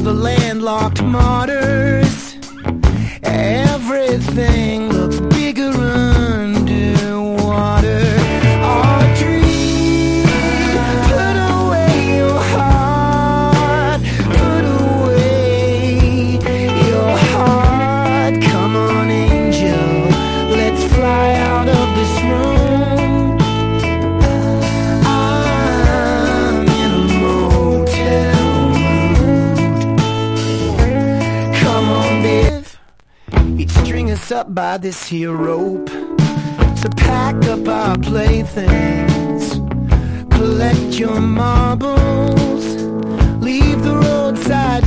the landlocked martyrs. Everything looks bigger underwater. Audrey, put away your heart, put away your heart. Come on, angel, let's fly out of this room. I'm in a motel mood. Come on, babe. He'd string us up by this here rope to pack up our playthings, collect your marbles, leave the roadside